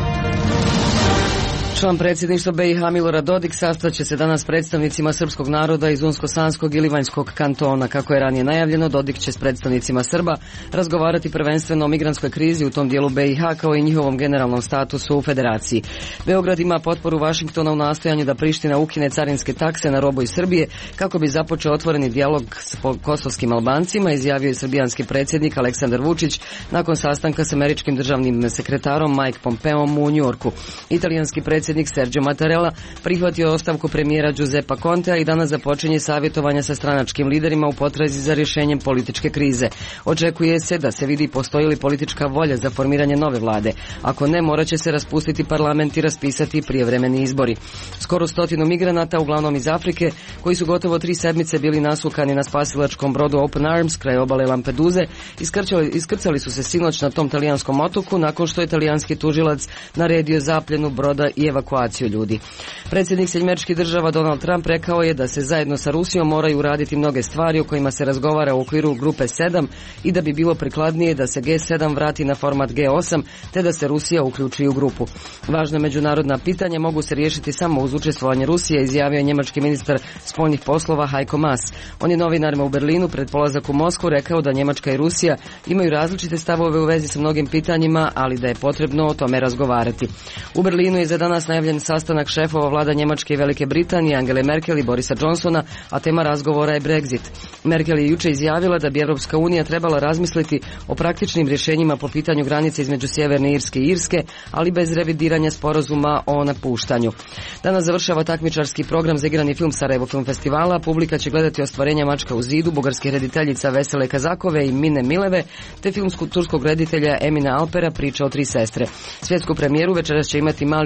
Član predsjedništva BiH Milorad Dodik sastaće se danas s predstavnicima srpskog naroda iz Unsko-Sanskog i Livanjskog kantona. Kako je ranije najavljeno, Dodik će s predstavnicima Srba razgovarati prvenstveno o migrantskoj krizi u tom dijelu BiH kao i njihovom generalnom statusu u federaciji. Beograd ima potporu Vašingtona u nastojanju da Priština ukine carinske takse na robu iz Srbije kako bi započeo otvoreni dijalog s kosovskim Albancima, izjavio je srbijanski predsjednik Aleksandar Vučić nakon sastanka s američkim državnim sekretarom Mike Pompeom u Njujorku. Italijanski predsjednik Sergio Mattarella prihvatio ostavku premijera Giuseppa Contea i danas započinje savjetovanja sa stranačkim liderima u potrazi za rješenjem političke krize. Očekuje se da se vidi postoji li politička volja za formiranje nove vlade. Ako ne, morat će se raspustiti parlament i raspisati prijevremeni izbori. Skoro 100 migranata, uglavnom iz Afrike, koji su gotovo 3 sedmice bili nasukani na spasilačkom brodu Open Arms kraj obale Lampeduze, iskrcali su se sinoć na tom talijanskom otoku nakon što je talijanski tužilac naredio zapljenu broda i evakuaciju ljudi. Predsjednik Sjedinjenih Država Donald Trump rekao je da se zajedno sa Rusijom moraju raditi mnoge stvari o kojima se razgovara u okviru grupe 7 i da bi bilo prikladnije da se G7 vrati na format G8 te da se Rusija uključi u grupu. Važna međunarodna pitanja mogu se riješiti samo uz učestvovanje Rusije, izjavio je njemački ministar spoljnih poslova Heiko Maas. On je novinarima u Berlinu pred polazak u Moskvu rekao da Njemačka i Rusija imaju različite stavove u vezi sa mnogim pitanjima, ali da je potrebno o tome razgovarati. U Berlinu je za danas najavljen sastanak šefova vlada Njemačke i Velike Britanije, Angele Merkel i Borisa Johnsona, a tema razgovora je Brexit. Merkel je juče izjavila da bi Europska unija trebala razmisliti o praktičnim rješenjima po pitanju granice između Sjeverne Irske i Irske, ali bez revidiranja sporazuma o napuštanju. Danas završava takmičarski program za igrani film Sarajevo Film Festivala. Publika će gledati ostvarenja Mačka u zidu, bugarske rediteljica Vesele Kazakove i Mine Mileve, te filmsku turskog reditelja Emina Alpera, priča o 3 sestre. Svjetsku premijeru večeras će imati mali dokumentarni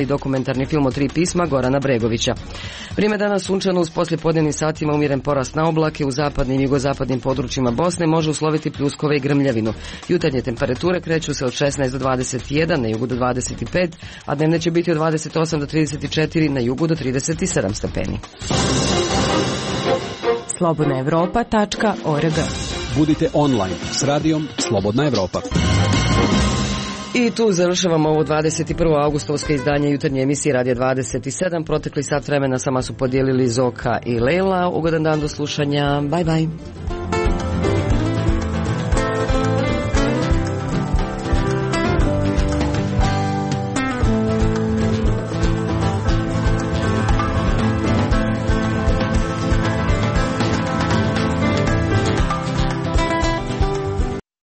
dokumentarni film o 3 pisma Gorana Bregovića. Vrijeme danas sunčano uz poslijepodnevnim satima umjeren porast na oblake, u zapadnim i jugozapadnim područjima Bosne može usloviti pljuskove i grmljavinu. Jutarnje temperature kreću se od 16 do 21, na jugu do 25, a dnevne će biti od 28 do 34, na jugu do 37 stepeni. slobodnaevropa.org. Budite online s radijom Slobodna Evropa. I tu završavamo ovo 21. augustovsko izdanje jutarnje emisije Radija 27. Protekli sat vremena sama su podijelili Zoka i Leila. Ugodan dan do slušanja. Bye bye.